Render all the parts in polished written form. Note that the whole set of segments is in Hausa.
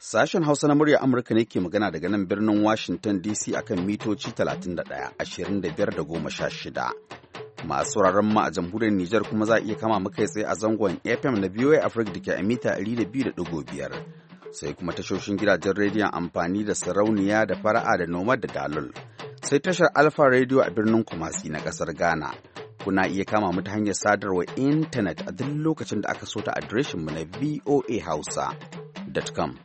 Sashen Hausa na murya Amurka ne ke magana daga nan birnin Washington DC akan mitoci 31, 25 da 16. Masu sauraron mu a jamhuriyar Nijar kuma za a iya kama mu kai tsaye a zangon FM na VOA Africa da ke a mita 200.5. Sai kuma tashoshin gidajen rediyon amfani da sarauniya da fara'a da nomad da dalol. Sai tashar Alpha Radio a birnin Kumasi na kasar Ghana. Kuna iya kama mu ta hanyar sadarwar intanet a duk lokacin da aka so ta adireshin mu na voahausa.com.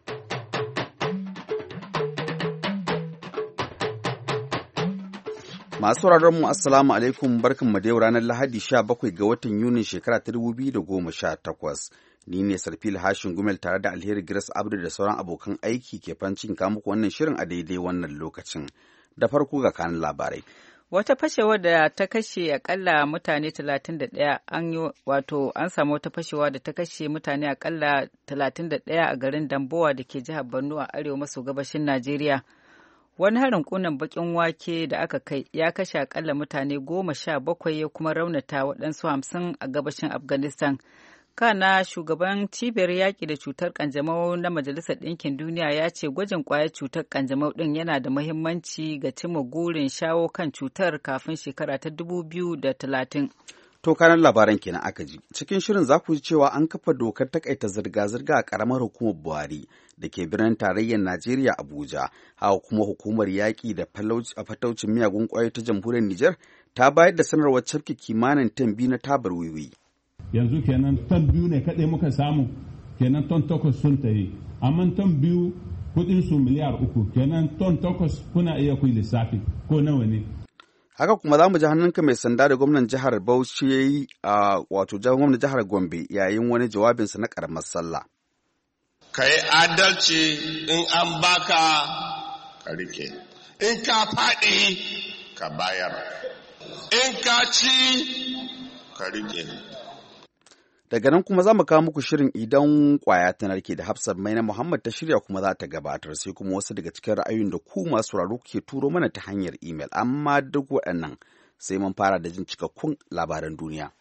Masu mu assalamu alaikum barkanmu da yau ranar Lahadi 17 ga watan Yunin shekara ta 2018. Ni ne Sarfil Hashin Gumel tare da Alheri Grace Abdu da sauran abokan aiki ke fancin muku wannan shirin a daidai wannan lokacin. Da farko ga kanin labarai. Wata fashewa da ta kashe akalla mutane 31 an samu wata fashewa da ta kashe mutane akalla 31 a garin Dambowa da ke jihar Borno a arewa maso gabashin Najeriya. Wani harin kunan bakin wake da aka kai ya kashe akalla mutane 17 ya kuma raunata waɗansu 50 a gabashin Afghanistan. Kana shugaban cibiyar yaƙi da cutar ƙanjamau na Majalisar Ɗinkin Duniya ya ce gwajin ƙwayar cutar ƙanjamau ɗin yana da muhimmanci ga cimma gurin shawo kan cutar kafin shekara ta 2030. To kanan labaran kenan aka ji. Cikin shirin za ku ji cewa an kafa dokar takaita zirga-zirga a ƙaramar hukumar Buhari da ke birnin tarayyar Najeriya Abuja. Haka kuma hukumar yaƙi da fataucin miyagun ƙwayoyi ta jamhuriyar Nijar ta bayar da sanarwar cafke kimanin tan biyu na tabar wiwi. Yanzu kenan ton 2 ne kaɗai muka samu, kenan ton 8 sun tayi, amma ton 2 kuɗin su miliyar 3, kenan ton 8 kuna iya kuyi lissafi ko nawa ne. Haka kuma za mu ji hannunka mai sanda da gwamnan jihar Bauchi ya yi gwamnan jihar Gombe yayin wani jawabinsa na ƙaramar sallah. Ka yi adalci in an baka ka rike, in ka faɗi ka bayar, in ka ci ka rike. Daga nan kuma za mu kawo muku shirin idan kwaya ta narke da Hafsat Maina Muhammad ta shirya kuma za ta gabatar, sai kuma wasu daga cikin ra'ayoyin da ku masu sauraro kuke turo mana ta hanyar imel, amma duk waɗannan sai mun fara da jin cikakkun labaran duniya.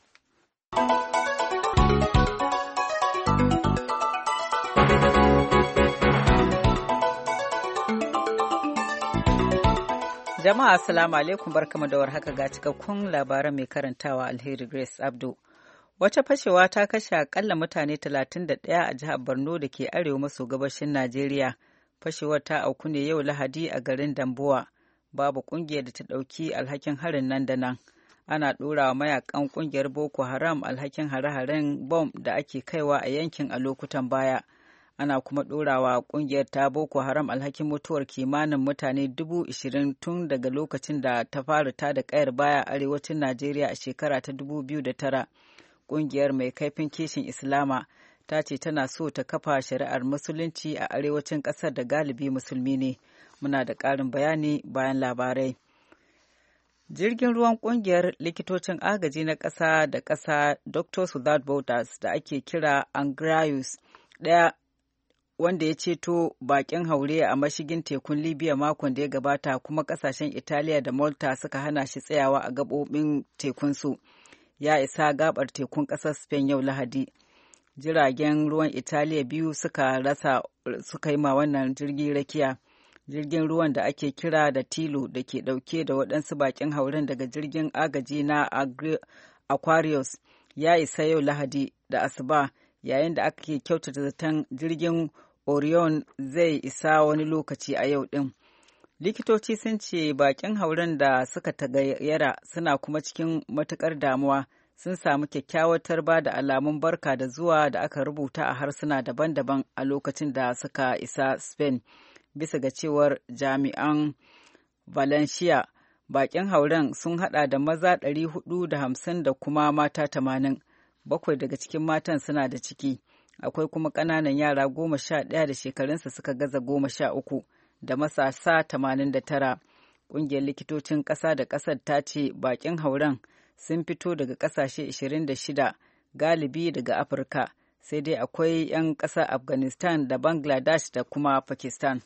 Jama'a assalamu alaikum barkamu da warhaka ga cikakkun labaran mai karantawa Alheri Grace Abdu. Wata fashewa ta kashe akalla mutane 31 a jihar Borno da ke arewa maso gabashin Najeriya. Fashewar ta auku ne yau Lahadi a garin Dambowa. Babu kungiyar da ta ɗauki alhakin harin nan da nan. Ana ɗorawa mayakan kungiyar Boko Haram alhakin hare-haren bom da ake kaiwa a yankin a lokutan baya. Ana kuma ɗorawa kungiyar ta Boko Haram alhakin mutuwar kimanin mutane 20,000 tun daga lokacin da ta fara tada kayar baya a arewacin Najeriya a shekara ta 2009. Ƙungiyar mai kaifin kishin Islama ta ce tana so ta kafa shari'ar musulunci a arewacin ƙasar da galibi musulmi ne. Muna da ƙarin bayani bayan labarai. Jirgin ruwan ƙungiyar likitocin agaji na ƙasa da ƙasa Doctors Without Borders da ake kira Angrayus ɗaya wanda ya ceto bakin haure a mashigin tekun Libya makon da ya gabata kuma ƙasashen Italiya da Malta suka hana shi tsayawa a gaɓoɓin tekunsu. Ya isa gabar tekun ƙasar Spain yau Lahadi. Jiragen ruwan Italiya biyu suka yi ma wannan jirgi rakiya. Jirgin ruwan da ake kira da Tilo da ke ɗauke da waɗansu baƙin hauren daga jirgin agaji na Aquarius ya isa yau Lahadi da asuba yayin da ake kyautata zaton jirgin Orion zai isa wani lokaci a yau ɗin. Likitoci sun ce bakin hauren da suka tagayyara suna kuma cikin matukar damuwa sun samu kyakkyawar tarba da alamun barka da zuwa da aka rubuta a harsuna daban-daban a lokacin da suka isa Spain. Bisa ga cewar jami'an Valencia, bakin hauren sun hada da maza 450 da kuma mata 80. 7 daga cikin matan suna da ciki. Akwai kuma ƙananan yara 11 da shekarunsa suka gaza 13. da matasa 89. Ƙungiyar likitocin ƙasa da ƙasar ta ce bakin hauren sun fito daga ƙasashe 26 galibi daga Afirka, sai dai akwai 'yan ƙasar Afghanistan da Bangladesh da kuma Pakistan.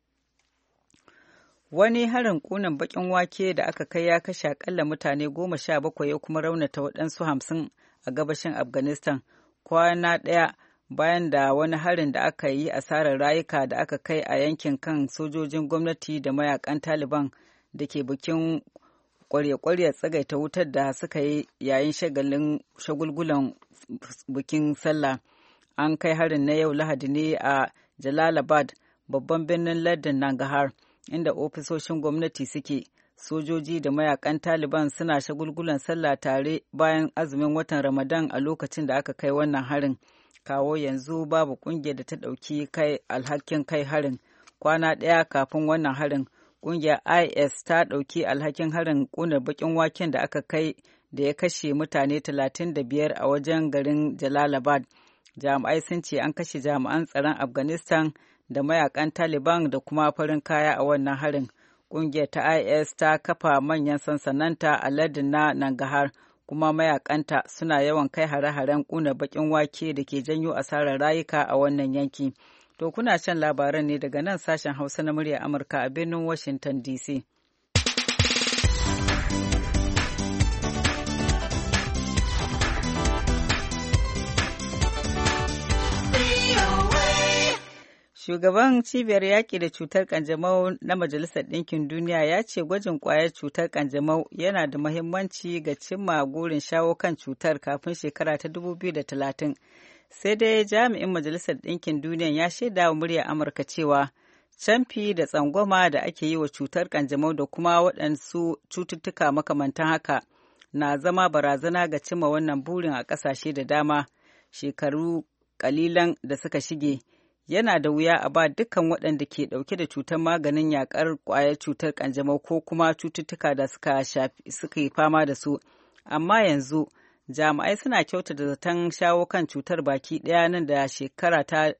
Wani harin ƙunan baƙin wake da aka kai ya kashe akalla mutane 17 ya kuma raunata waɗansu 50 a gabashin Afghanistan kwana ɗaya bayan da wani harin da aka yi asarar rayuka da aka kai a yankin kan sojojin gwamnati da mayakan Taliban da ke bikin kwarya-kwarya tsagaita wutar da suka yi yayin shagulgulan bikin sallah. An kai harin na yau Lahadi ne a Jalalabad, babban birnin lardin Nangarhar, inda ofisoshin gwamnati suke. Sojoji da mayakan Taliban suna shagulgulan sallah tare bayan azumin watan Ramadan a lokacin da aka kai wannan harin. Kawo yanzu babu kungiyar da ta ɗauki alhakin kai harin. Kwana ɗaya kafin wannan harin, kungiyar IS ta ɗauki alhakin harin ƙunar baƙin waken da aka kai da ya kashe mutane 35 a wajen garin Jalalabad. Jami'ai sun ce an kashe jami'an tsaron Afghanistan da mayakan Taliban da kuma farin kaya a wannan harin. Ƙungiyar ta IS ta kafa manyan sansananta a lardin na Nangarhar, kuma mayakanta suna yawan kai hare-haren ƙunar baƙin wake da ke janyo asarar rayuka a wannan yanki. To kuna shan labaran ne daga nan sashen Hausa na murya Amurka a birnin Washington DC. Shugaban cibiyar yaƙi da cutar ƙanjamau na Majalisar Ɗinkin Duniya ya ce gwajin ƙwayar cutar ƙanjamau yana da muhimmanci ga cimma gurin shawo kan cutar kafin shekara ta 2030. Sai dai jami'in Majalisar Ɗinkin Duniya ya shaida wa muryar Amurka cewa camfi da tsangwama da ake yi wa cutar ƙanjamau da kuma waɗansu cututtuka makamantan haka na zama barazana ga cimma wannan burin a ƙasashe da dama. Shekaru ƙalilan da suka shige, yana da wuya a ba dukkan waɗanda ke ɗauke da cutar maganin yaƙar ƙwayar cutar ƙanjamau ko kuma cututtuka da suka yi fama da su. Amma yanzu, jami'ai suna kyautata zaton shawo kan cutar baki ɗaya nan da shekara ta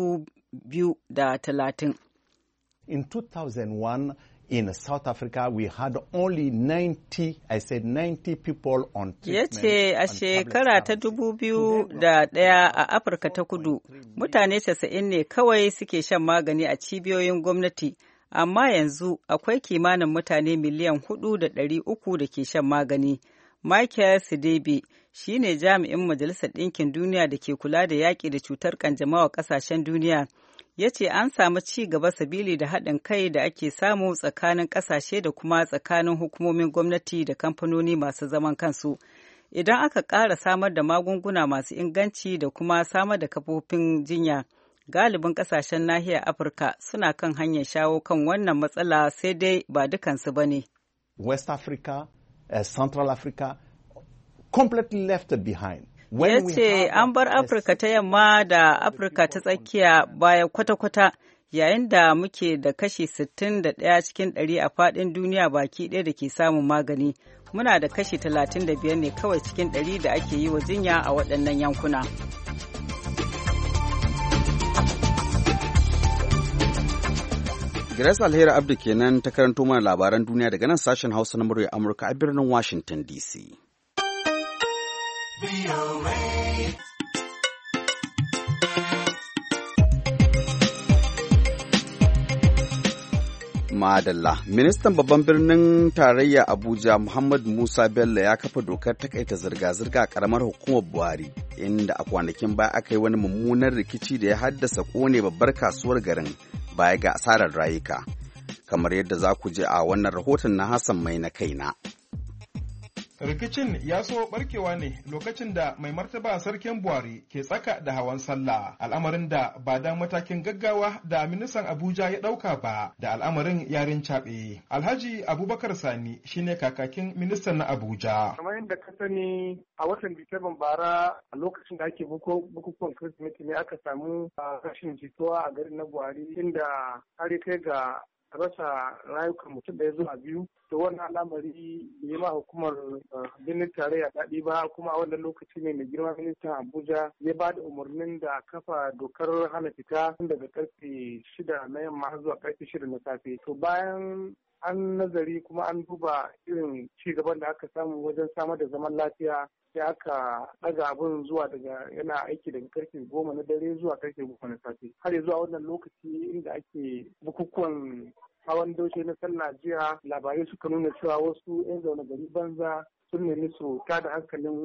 2030. In 2001, in South Africa, we had only 90 people on treatment. Ya ce a shekara ta 2001 a Afirka ta Kudu, mutane 90 ne kawai suke shan magani a cibiyoyin gwamnati, amma yanzu akwai kimanin mutane miliyan 4.300 da ke shan magani. Michael Sidibe shi ne jami'in Majalisar Ɗinkin Duniya da ke kula da yaƙi da cutar ƙanjamau a ƙasashen duniya. Ya ce an samu ci gaba sabili da haɗin kai da ake samu tsakanin ƙasashe da kuma tsakanin hukumomin gwamnati da kamfanoni masu zaman kansu. Idan aka ƙara samar da magunguna masu inganci da kuma samar da kafofin jinya, galibin ƙasashen nahiyar Afirka suna kan hanyar shawo kan wannan matsala, sai dai ba dukansu ba ne. West Africa, Central Africa, completely left behind. Ya ce an bar Afirka ta yamma da Afirka ta tsakiya baya kwata-kwata, yayin da muke da kashi 61 cikin 100 a faɗin duniya baki ɗaya da ke samun magani. Muna da kashi 35 ne kawai cikin 100 da ake yi wa jinya a waɗannan yankuna. Grace Alheri Abdu kenan ta karanto mana labaran duniya daga nan sashen Hausa na murya Amurka a birnin Washington DC. Madalla. Ministan babban birnin tarayya Abuja Muhammad Musa Bello ya kafa dokar takaita zirga-zirga a karamar hukumar Buhari, inda a kwanakin baya aka yi wani mummunan rikici da ya haddasa kone babbar kasuwar garin baya ga asarar rayuka. Kamar yadda za ku ji a wannan rahoton na Hassan Mai na kaina. Rikicin ya so barkewa ne lokacin da mai martaba sarkin Buhari ke tsaka da hawan sallah, al'amarin da ba da matakin gaggawa da ministan Abuja ya ɗauka ba, da al'amarin yarin caɓe. Alhaji Abubakar Sani shine kakakin ministan na Abuja. Kamar yadda ka sani a watan Disamban bara a lokacin da ake bukukuwan Kirsimeti ne aka samu rashin jituwa a garin na Buhari, inda har kai ga rasa rayukan mutum da ya zuwa biyu. To wannan al'amari bai ma hukumar birnin tarayya daɗi ba, kuma a wannan lokaci ne mai girma ministan Abuja ya ba da umarnin da kafa dokar hana fita tun daga karfe 6 na yamma zuwa karfe 6 na safe. To bayan an nazari kuma an duba irin ci gaban da aka samu wajen samar da zaman lafiya, sai aka ɗaga abin zuwa daga yana aiki daga karfe 10 na dare zuwa karfe 10 na safe. Har zuwa wannan lokaci inda ake bukukuwan hawan daushe na sallah jiya, labarai suka nuna cewa wasu 'yan zaune gari banza sun nemi su tada hankalin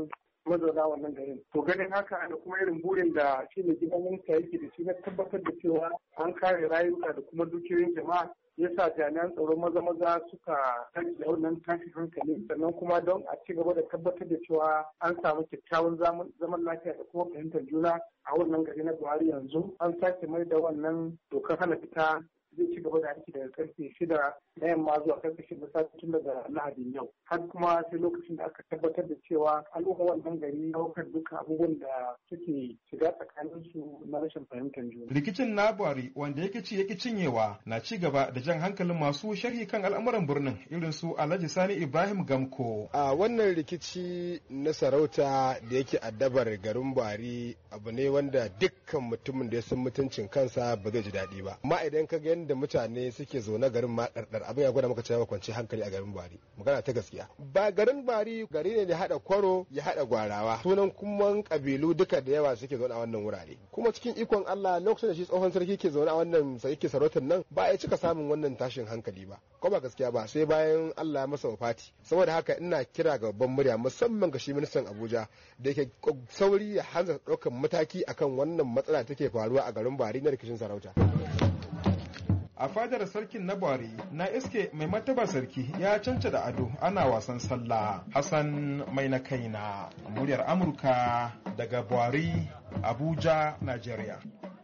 mazauna wannan garin. To ganin haka da kuma irin burin da shi ne gidan minista yake da shi na tabbatar da cewa an kare rayuka da kuma dukiyoyin jama'a yasa jami'an tsaro maza suka tashi da wannan tashin hankali sannan kuma don a ci gaba da tabbatar da cewa an samu kyakkyawan zaman lafiya da kuma fahimtar juna a wannan gari na Buhari yanzu an sake mai da wannan dokar hana fita zai ci gaba da aiki daga karfe 6 na yamma zuwa karfe 6 na safe tun daga Lahadin yau har kuma sai lokacin da aka tabbatar da cewa al'umma wannan gari daukar duka abubuwan da suke shiga tsakanin su na rashin fahimtar juna. Rikicin na Buhari wanda yake ci yake cinyewa na ci gaba da jan hankalin masu sharhi kan al'amuran birnin irin su Alhaji Sani Ibrahim Gamko. A wannan rikici na sarauta da yake addabar garin Buhari abu ne wanda dukkan mutumin da ya san mutuncin kansa ba zai ji daɗi ba. Amma idan ka ga da mutane suke zaune garin ma ɗarɗar abin ya gwada maka cewa kwanci hankali a garin Buhari magana ta gaskiya ba garin Buhari gari ne da haɗa kwaro ya haɗa gwarawa sunan kuma kabilu duka da yawa suke zaune a wannan wurare kuma cikin ikon Allah lokacin da shi tsohon sarki ke zaune a wannan sarki sarautar nan ba ya cika samun wannan tashin hankali ba ko ba gaskiya ba sai bayan Allah ya masa wafati saboda haka ina kira ga babban murya musamman ga shi ministan Abuja da yake sauri ya hanzarta ɗaukar mataki akan wannan matsala take faruwa a garin Buhari na rikicin sarauta. A fadar sarkin na Buhari na iske mai martaba sarki ya canca da ado ana wasan sallah. Hassan mai na kaina muryar Amurka daga Buhari, Abuja, Najeriya.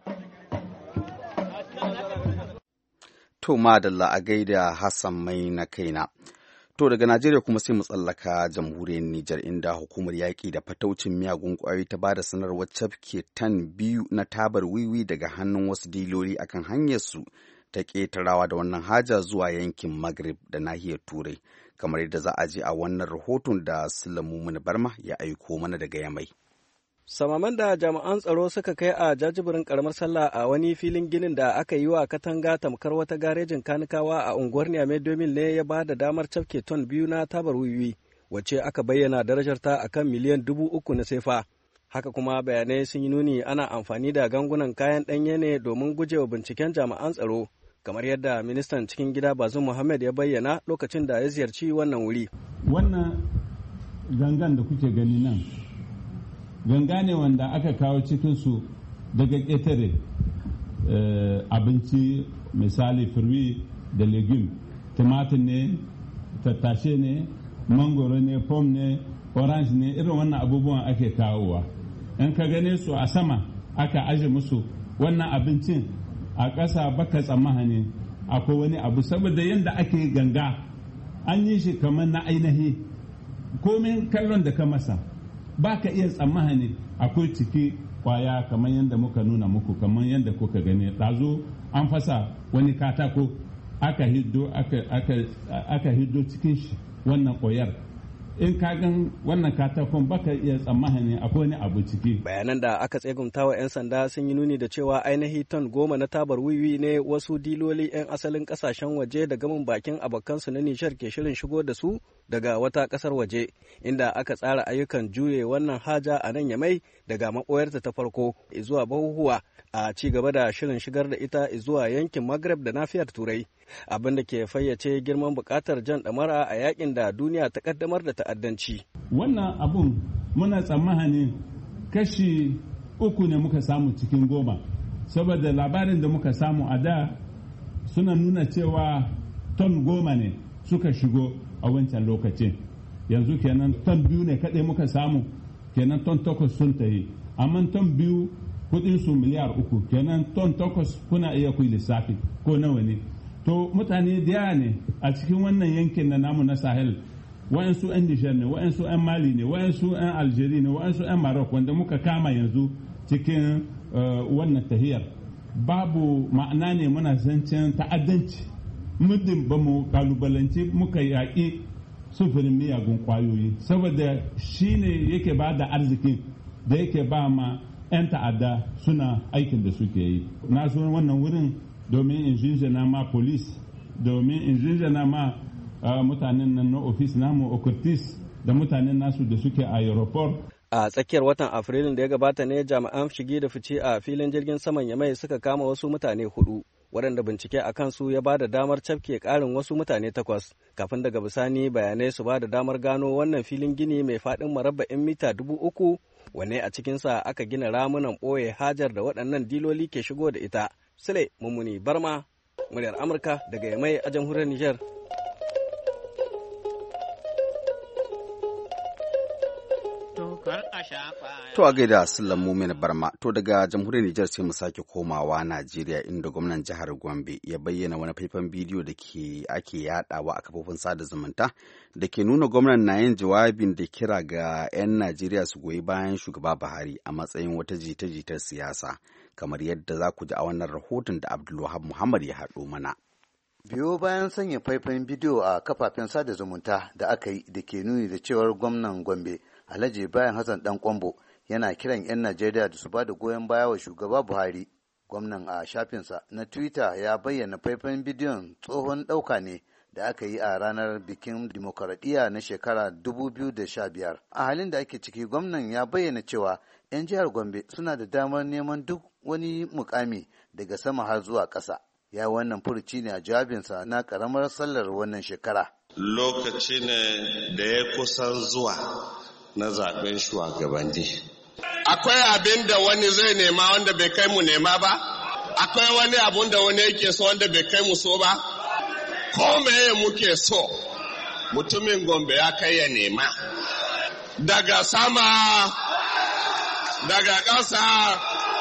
To madalla a gaida Hassan mai na kaina. To daga Najeriya kuma sai mu tsallaka jamhuriyar Nijar inda hukumar yaƙi da fataucin miyagun ƙwayoyi ta bada sanarwar cafke tan 2 na tabar wiwi daga hannun wasu diloli akan hanyarsu ta ƙetarawa da wannan haja zuwa yankin Maghrib da nahiyar Turai, kamar yadda za a ji a wannan rahoton da Sulaimu Barma ya aiko mana daga Yamai. Samaman da jami'an tsaro suka kai a jajibirin karamar sallah a wani filin ginin da aka yi wa katanga tamkar wata garejin kanikawa a unguwar Niamey domin ne ya ba da damar cafke ton 2 na tabar wiwi, wacce aka bayyana darajarta akan miliyan 3,000 na sefa. Haka kuma bayanai sun yi nuni ana amfani da gangunan kayan ɗanye ne domin gujewa binciken jami'an tsaro. Kamar yadda ministan cikin gida Bazum Muhammad ya bayyana lokacin da ya ziyarci wannan wuri. Wannan gangan da kuke gani nan, ganga ne wanda aka kawo cikinsu daga ƙetare abinci misali firwi da legume, tumatir ne, tattashe ne, mangoro ne, pom ne, orange ne, irin wannan abubuwan ake kawowa. In ka gane su a sama aka aje musu wannan abincin a ƙasa baka tsammani akwai wani abu saboda yadda ake ganga an yi shi kamar na ainihi komin kallon da ka masa ba ka iya tsammani akwai ciki kwaya kamar yadda muka nuna muku kamar yadda kuka gani ɗazu an fasa wani katako aka hiddo cikin shi wannan ƙwayar in ka gan wannan katakon baka iya tsammani akwai wani abu ciki. Bayanan da aka tsegunta wa 'yan sanda sun yi nuni da cewa ainihi ton 10 na tabar wiwi ne wasu diloli 'yan asalin kasashen waje da gamin bakin abokansu na Nijar ke shirin shigo da su daga wata kasar waje, inda aka tsara ayyukan juye wannan haja a nan Yamai daga maɓoyarta ta farko zuwa Bahuhuwa a ci gaba da shirin shigar da ita zuwa yankin Maghreb da nafiyar Turai. Abin da ke fayyace girman bukatar jan ɗamara a yakin da duniya ta kaddamar da ta'addanci. Wannan abun muna tsammanin kashi 3 ne muka samu cikin 10, saboda labarin da muka samu a da suna nuna cewa ton 10 ne suka shigo a wancan lokacin. Yanzu kenan ton 2 ne kaɗai muka samu, kenan ton 8 sun tayi, amma ton 2 kudinsu miliyar 3, kenan ton 8 kuna iya kuyi lissafi ko nawa ne. To mutane da ne a cikin wannan yankin na namu na Sahel, wa'ansu 'yan Nijar ne, wa'ansu 'yan Mali ne, wa'ansu 'yan Algeria ne, wa'ansu 'yan Maroc wanda muka kama yanzu cikin wannan tahiyar. Babu ma'ana ne muna zancen ta'addanci, muddin ba mu kalubalanci muka yaƙi sufurin miyagun ƙwayoyi, saboda shi ne yake ba da arzikin da yake ba ma 'yan ta'adda suna aikin da suke yi. Na so wannan wurin domin in jinjina ma polis, domin in jinjina ma mutanen nan na ofis namu okurtis da mutanen nasu da suke a aeroport. A tsakiyar watan Afrilun da ya gabata ne jami'an shige da fice a filin jirgin saman Yamai suka kama wasu mutane 4 waɗanda bincike a kansu ya ba da damar cafke ƙarin wasu mutane 8 kafin daga bisani bayanai su ba da damar gano wannan filin gini mai faɗin murabba'in mita 3,000 wanne a cikinsa aka gina ramunan ɓoye hajar da waɗannan diloli ke shigo da ita. Sule Mummuni Barma, muryar Amurka daga Yamai a jamhuriyar Nijar. To a gaida Sullan Mumin Barma, to daga jamhuriyar Nijar sai mu sake komawa Najeriya inda gwamnan jihar Gombe ya bayyana wani faifan bidiyo da ake yadawa a kafofin sada zumunta da ke nuna gwamnan na yin jawabin da kira ga 'yan Najeriya su goyi bayan shugaba Buhari a matsayin wata jita-jitar siyasa, kamar yadda za ku ji a wannan rahoton da Abdulwahab Muhammad ya haɗo mana. Biyo bayan sanya faifan bidiyo a kafafen sada zumunta da aka yi da ke nuni da cewar gwamnan Gombe Alhaji Bayan Hassan Dan Kwambo yana kiran 'yan Najeriya da su ba da goyon baya wa shugaba Buhari. Gwamnan a shafinsa na Twitter ya bayyana faifan bidiyon tsohon ɗauka ne da aka yi a ranar bikin dimokuraɗiyya na shekara 2015. A halin da ake ciki, gwamnan ya bayyana cewa 'yan jihar Gombe suna da damar neman duk wani mukami daga sama har zuwa ƙasa. Ya wannan furuci ne a jawabinsa na ƙaramar sallar wannan shekara. Lokaci ne da ya kusan zuwa na zaben shugabanni. Akwai abin da wani zai nema wanda bai kai mu nema ba? Akwai wani abun da wani yake so wanda bai kai mu so ba? Ko meye muke so? Mutumin Gombe ya kai ya nema. Daga sama, daga ƙasa,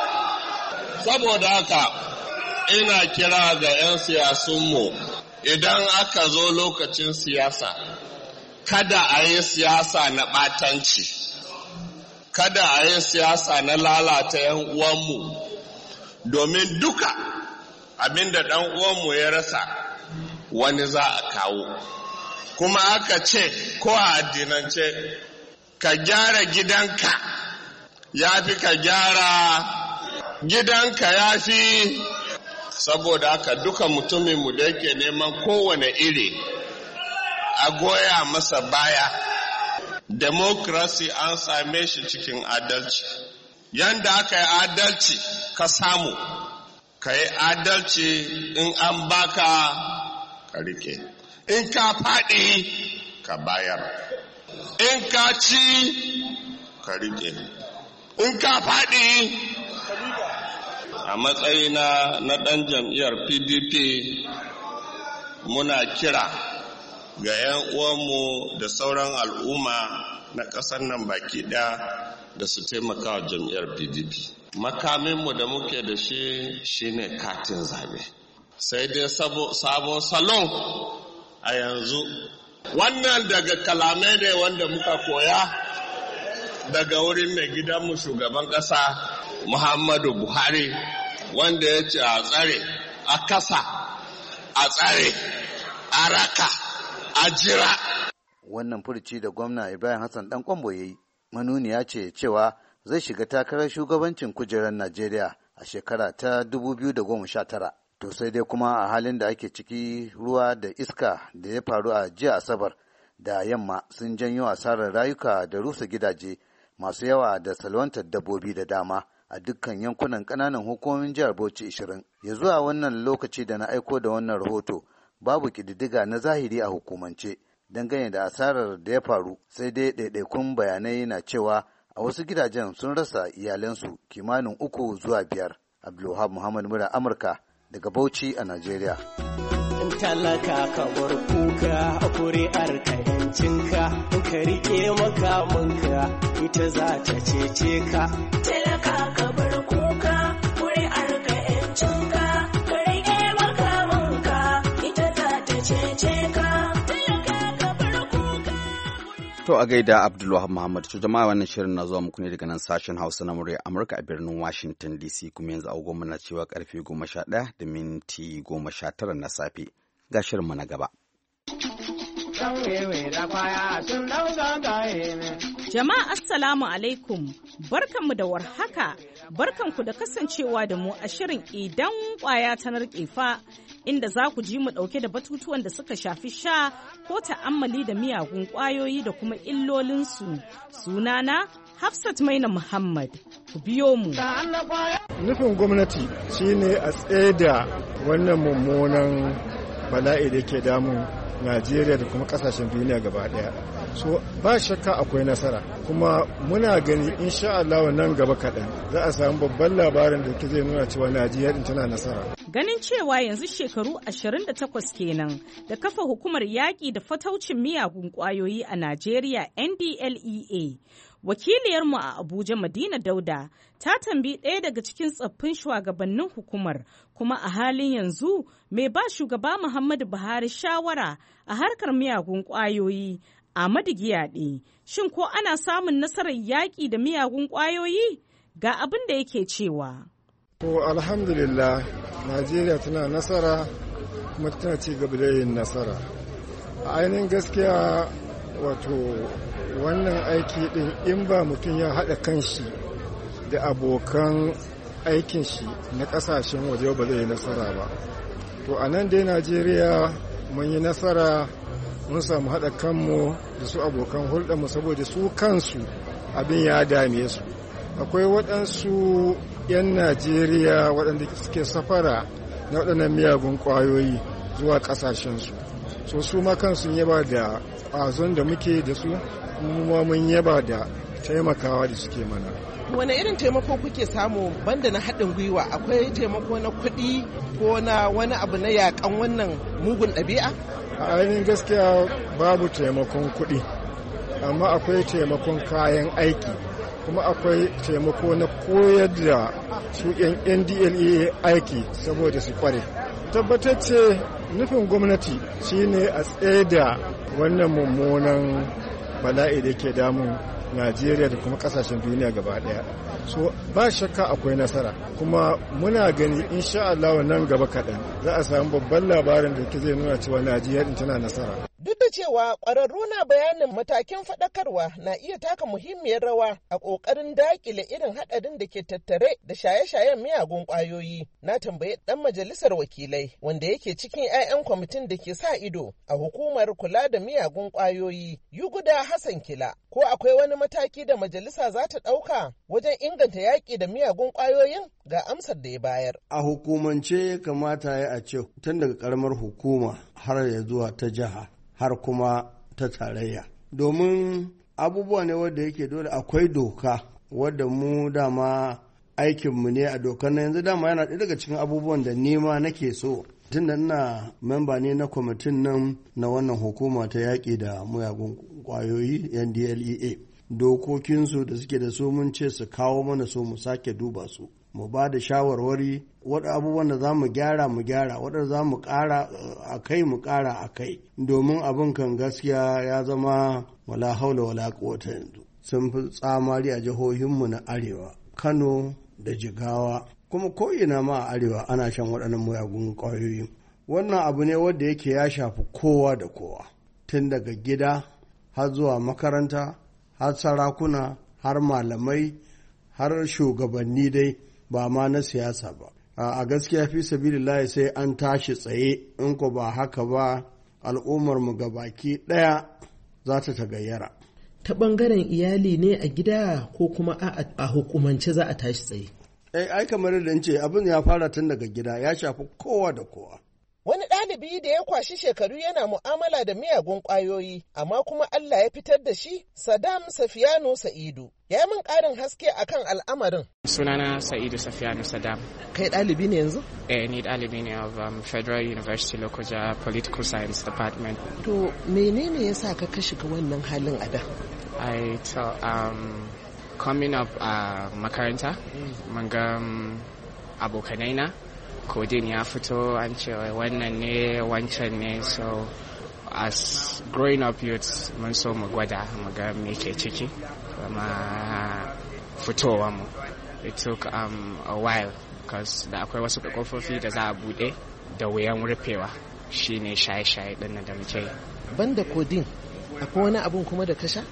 saboda haka ina kira ga 'yan siyasunmu idan aka zo lokacin siyasa, kada a yi siyasa na ɓatanci, kada a yi siyasa na lalata 'yan uwanmu, domin duka abinda ɗan uwanmu ya rasa wani za a kawo. Kuma aka ce ko a addinance, ka gyara gidanka ya fi ka gyara gidanka ya fi. Saboda haka duka mutuminmu da yake neman kowane iri a goya masa baya. Democracy an same shi cikin adalci. Yanda aka yi adalci ka samu, ka yi adalci in an baka ka rike. In ka faɗi ka bayar. In ka ci ka rike. In ka faɗi a matsayina na ɗan jam'iyyar PDP muna kira ga 'yan uwanmu da sauran al'umma na ƙasar nan baki ɗaya da su taimaka wa jam'iyyar PDP. Makaminmu da muke da shi shine katin zabe. Sai dai sabon salon a yanzu. Wannan daga kalamai ne wanda muka koya daga wurin mai gidanmu shugaban ƙasa Muhammadu Buhari, wanda ya ce a tsare, a kasa, a tsare, a raka, a jira. Wannan furuci da gwamna Ibrahim Hassan Dan Kwambo ya yi manuniya ce cewa zai shiga takarar shugabancin kujerar Najeriya a shekara ta 2019. To sai dai kuma a halin da ake ciki, ruwa da iska da ya faru a jiya Asabar da yamma sun janyo asarar rayuka da rusa gidaje masu yawa da salwantar dabbobi da dama a dukkan yankunan ƙananan hukumomin jihar Bauchi 20. Ya zuwa wannan lokaci da na aiko da wannan rahoto, babu ƙididdiga na zahiri a hukumance dangane da asarar da ya faru, sai dai ɗaiɗaikun bayanai na cewa a wasu gidajen sun rasa iyalansu kimanin 3 zuwa 5. Abdulwahab Muhammad Mura Amurka daga Bauchi a Najeriya. Talaka ka bar kuka a kuri'ar ka yancinka, ka rike makamanka ita za ta cece ka. Talaka ka bar kuka kuri'ar ka yancinka, ka rike makamanka ita za ta cece ka. To a gaida Abdulwahab Muhammad. To jama'a, wannan shirin na zuwa muku ne daga nan sashen Hausa na murya Amurka a birnin Washington DC, kuma yanzu agogo na cewa karfe 11:19 na safe. Ga shirinmu na gaba. Jama'a assalamu alaikum, barkanmu da warhaka, barkanku da kasancewa da mu a shirin idan kwaya ta narkefa, inda za ku ji mu ɗauke da batutuwan da suka shafi sha ko ta'ammali da miyagun ƙwayoyi da kuma illolinsu. Sunana Hafsat Maina Muhammad, ku biyo mu. Nufin gwamnati shine a tsaida wannan mummunan bala'i da ke damun Najeriya da kuma kasashen duniya gaba daya. So ba shakka akwai nasara, kuma muna gani insha Allah nan gaba kaɗan za a samu babban labarin da ke zai nuna cewa Najeriya din tana nasara. Ganin cewa yanzu shekaru 28 kenan da kafa hukumar yaƙi da fataucin miyagun ƙwayoyi a Najeriya NDLEA. Wakiliyarmu a Abuja Madina Dauda ta tambayi ɗaya daga cikin tsaffin shugabannin hukumar, kuma a halin yanzu mai ba shugaba Muhammadu Buhari shawara a harkar miyagun ƙwayoyi Ahmadu Giyaɗe. Shin ko ana samun nasarar yaƙi da miyagun ƙwayoyi? Ga abin da yake cewa. To alhamdulillah Najeriya tana nasara kuma tana ci gaba da yin nasara. A ainihin gaskiya wato wannan aiki din in ba mutum ya haɗa kanshi da abokan aikin shi na ƙasashen waje ba zai yi nasara ba. To a nan dai Najeriya mun yi nasara, mun samu haɗa kanmu da su abokan hulɗarmu saboda su kansu abin ya dame su. Akwai waɗansu 'yan Najeriya waɗanda suke safara na waɗannan miyagun ƙwayoyi zuwa ƙasashensu. So su ma kansu yaba da ƙwazon da muke da su, kuma mun yaba da taimakawa da suke mana. Wane irin taimako kuke samu banda na haɗin gwiwa? Akwai taimako na kuɗi ko na wani abu na yaƙan wannan mugun ɗabi'a? A ainihin gaskiya babu taimakon kuɗi, amma akwai taimakon kayan aiki, kuma akwai taimako na koyar da su 'yan NDLEA aiki saboda su kware. Tabbatacce nufin gwamnati shine a tsaida wannan mummunan bala'i da ke damun Najeriya da kuma kasashen duniya gaba daya. So ba shakka akwai nasara, kuma muna gani insha Allah nan gaba kaɗan za a samu babban labarin da ke zai nuna cewa Najeriya din tana nasara. Duk da cewa ƙwararru na bayanin matakin faɗakarwa na iya taka muhimmiyar rawa a ƙoƙarin daƙile irin haɗarin da ke tattare da shaye-shayen miyagun ƙwayoyi, na tambayi ɗan majalisar wakilai wanda yake cikin 'ya'yan kwamitin da ke sa ido a hukumar kula da miyagun ƙwayoyi, Yuguda Hassan Kila, ko akwai wani mataki da majalisa za ta ɗauka wajen inganta yaƙi da miyagun ƙwayoyin? Ga amsar da ya bayar. A hukumance kamata ya a ce tun daga ƙaramar hukuma har ya zuwa ta jiha, har kuma ta tarayya, domin abubuwa ne wadda yake dole akwai doka wadda mu dama aikinmu ne a dokar na yanzu dama yana ɗaya daga cikin abubuwan da nima nake so tun da ina memba ne na kwamitin nan na wannan hukuma ta yaƙi da muyagun ƙwayoyi NDLEA. Dokokinsu da suke da su mun ce su kawo mana su mu sake duba su, mu ba da shawarwari wadda abubuwan da za mu gyara wadda za mu ƙara a kai mu ƙara a kai, domin abin kan gaskiya ya zama wala haula wala quwwata yanzu. Sun fi tsamari a jihohinmu na arewa, Kano da Jigawa, kuma ko'ina ma a arewa ana shan waɗannan muyagun ƙwayoyi. Wannan abu ne wanda yake ya shafi kowa da kowa, tun daga gida har zuwa makaranta, har sarakuna, har malamai, har shugabanni dai, ba ma na siyasa ba. A gaskiya fi sabilillahi sai an tashi tsaye, in ko ba haka ba al'ummarmu gabaki ɗaya za ta tagayyara. Ta ɓangaren iyali ne a gida ko kuma a hukumance za a tashi tsaye? Ai kamar da ce abin ya fara tun daga gida, ya shafi kowa da kowa. Wani ɗalibi da ya kwashi shekaru yana mu'amala da miyagun ƙwayoyi, amma kuma Allah ya fitar da shi, Saddam Safiyanu Sa'idu. Ya yi min ƙarin haske akan al'amarin. Sunana Sa'idu Safiyanu Saddam. Kai ɗalibi ne yanzu? Ni ɗalibi ne of Federal University Lokoja Political Science Department. To, menene ya sa ka shiga wannan halin a da? Coming up a makaranta, mun ga abokanai na. Kodin ya fito an ce wannan ne wancan ne, so as growing up youths mun so mu gwada mu ga me ke ciki kuma fitowa mu. It took a while because da akwai wasu kofofi da za a bude da wuyan rufewa, shine shaye-shaye din da muke. Banda kodin akwai wani abun kuma da kasha?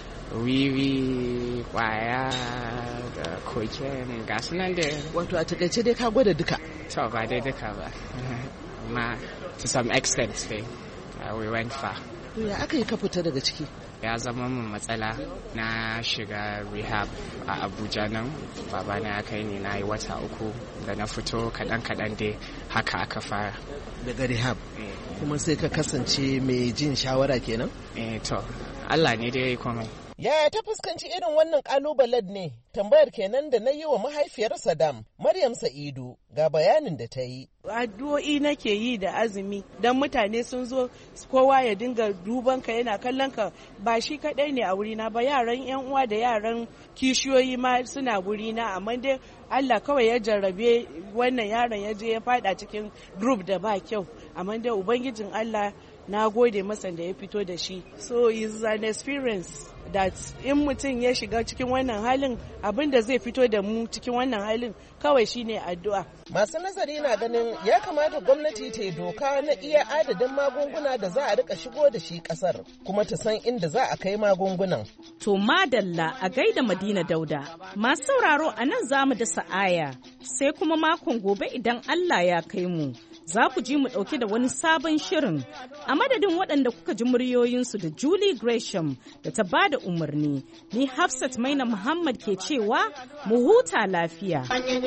Wiwi, kwaya da cocaine, ga sunan da. Wato a takaice dai ka gwada duka? To ba dai duka ba, amma to some extent dai we went far. Ya aka yi ka fita daga ciki? ya zama min matsala. Na shiga rehab a Abuja nan, babana ya kai ni na yi wata 3 da na fito kaɗan dai haka aka fara. Daga rehab kuma sai ka kasance mai jin shawara kenan? To Allah ne dai komai. Yaya ta fuskanci irin wannan kalubalen ne? Tambayar kenan da na yi wa mahaifiyar Saddam, Maryam Sa'idu, ga bayanin da ta yi. Addu'o'i nake yi da azumi don mutane sun zo kowa ya dinga duban ka yana kallon ka, ba shi kadai ne a wurina ba, yaran yan uwa da yaran kishiyoyi ma suna wurina, amma dai Allah kawai ya jarrabe wannan yaron ya je ya fada cikin group da ba kyau, amma dai ubangijin Allah na gode masa da ya fito da shi. So it's an experience that in mutum ya shiga cikin wannan halin, abin da zai fito da mu cikin wannan halin kawai shine addu'a. Masu nazari na ganin ya kamata gwamnati ta yi doka na iya adadin magunguna da za a rika shigo da shi kasar, kuma ta san inda za a kai magungunan. To madalla a gaida Madina Dauda. Masu sauraro a nan za mu da sa'aya, sai kuma makon gobe idan Allah ya kai mu. Za ku ji mu ɗauke da wani sabon shirin. A madadin waɗanda kuka ji muryoyinsu da Julie Gresham da ta ba da umarni, ni Hafsat Maina Muhammad ke cewa mu huta lafiya.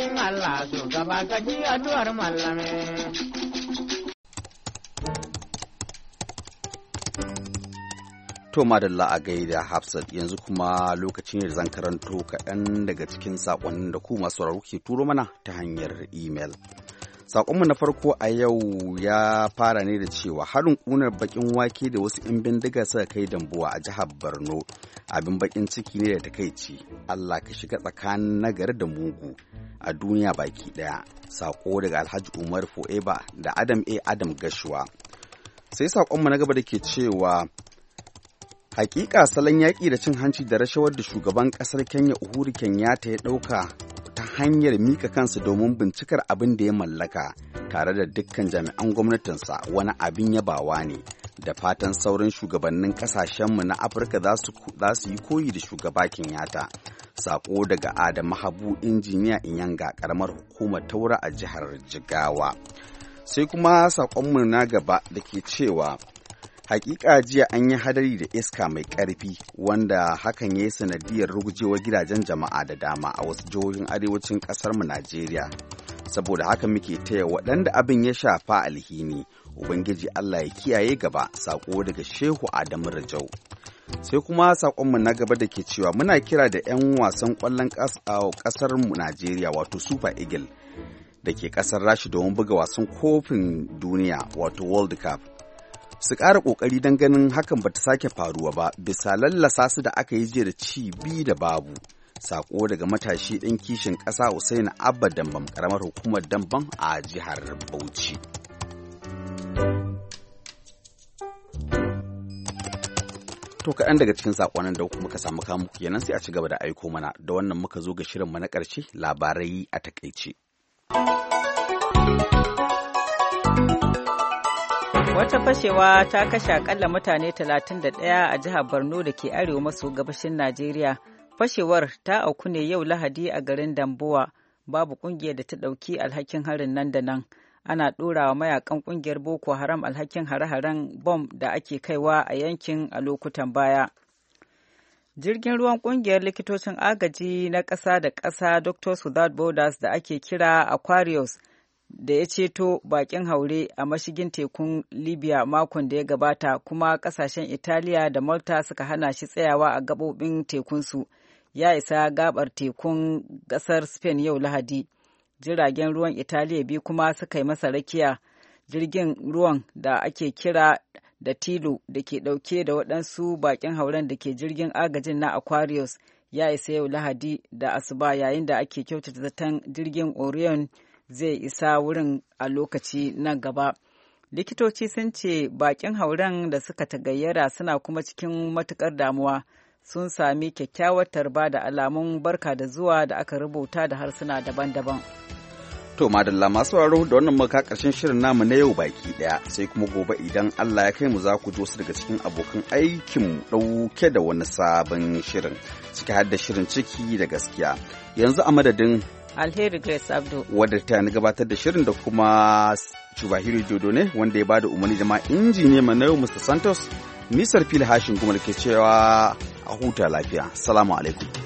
To madalla a gaida Hafsat, yanzu kuma lokaci ne da zan karanto kaɗan daga cikin saƙonnin da ku masu sauraro ke turo mana ta hanyar imel. Saƙonmu na farko a yau ya fara ne da cewa harin ƙunar baƙin wake da wasu 'yan bindiga suka kai Dambuwa a jihar Borno abin baƙin ciki ne da takaici. Allah ka shiga tsakanin nagari da mugu a duniya baki ɗaya. Saƙo daga Alhaji Umar Fo'eba da Adam A. Adam Gashuwa. Sai saƙonmu na gaba da ke cewa hakika salon yaƙi da cin hanci da rashawar da shugaban ƙasar Kenya Uhuru Kenyatta ya ɗauka ta hanyar mika kansa domin bincikar abin da ya mallaka tare da dukkan jami'an gwamnatinsa wani abin yabawa ne, da fatan sauran shugabannin kasashenmu na Afirka za su yi koyi da shugaba Kenyatta. Sako daga Adamu Habu injiniya Inyanga, karamar hukumar Taura a jihar Jigawa. Sai kuma sakonmu na gaba da ke cewa hakika jiya an yi hadari da iska mai ƙarfi wanda hakan ya yi sanadiyar rugujewar gidajen jama'a da dama a wasu jihohin arewacin ƙasarmu Najeriya. Saboda haka muke taya waɗanda abin ya shafa alhini, Ubangiji Allah ya kiyaye gaba. Sako daga Shehu Adamu Rajau. Sai kuma sakonmu na gaba da ke cewa muna kira da 'yan wasan ƙwallon ƙasarmu Najeriya wato Super Eagle da ke ƙasar Rashi domin buga wasan kofin duniya wato World Cup. Su ƙara ƙoƙari don ganin hakan ba ta sake faruwa ba bisa lallasa su da aka yi jiya da ci 2-0. Sako daga matashi ɗan kishin ƙasa Usaini Abba Dambam, ƙaramar hukumar Dambam a jihar Bauchi. To kaɗan daga cikin saƙonan da muka samu kamu kenan, sai a ci gaba da aiko mana. Da wannan muka zo ga shirinmu na ƙarshe, labarai a takaice. Wata fashewa ta kashe akalla mutane 31 a jihar Borno da ke arewa maso gabashin Najeriya. Fashewar ta auku ne yau Lahadi a garin Dambuwa. Babu kungiyar da ta ɗauki alhakin harin nan da nan. Ana ɗorawa mayakan kungiyar Boko Haram alhakin hare-haren bom da ake kaiwa a yankin a lokutan baya. Jirgin ruwan kungiyar likitocin agaji na ƙasa da ƙasa Doctors Without Borders da ake kira Aquarius da ya ceto bakin haure a mashigin tekun Libya makon da ya gabata, kuma kasashen Italiya da Malta suka hana shi tsayawa a gabobin tekunsu, ya isa gabar tekun kasar Spain yau Lahadi. Jiragen ruwan Italiya biyu kuma suka yi masa rakiya. Jirgin ruwan da ake kira da Tilo da ke dauke da waɗansu bakin hauren da ke jirgin agajin na Aquarius ya isa yau Lahadi da asuba, yayin da ake kyautata zaton jirgin Orion zai isa wurin a lokaci nan gaba. Likitoci sun ce bakin hauren da suka tagayyara suna kuma cikin matukar damuwa. Sun sami kyakkyawar tarba da alamun barka da zuwa da aka rubuta da harsuna daban-daban. To madalla masu sauraro, da wannan muka karshen shirin namu na yau baki daya, sai kuma gobe idan Allah ya kai mu za ku ji wasu daga cikin abokan aikin dauke da wani sabon shirin, ciki har da shirin ciki da gaskiya. Yanzu a madadin Alheri Grace Abdu wadda ta ni gabatar da shirin da kuma Chubahiro Jodo ne wanda ya bada umarni da ma injiniya na yau Mr. Santos, Nisar fili hashin kuma da ke cewa a huta lafiya. Salamu alaikum.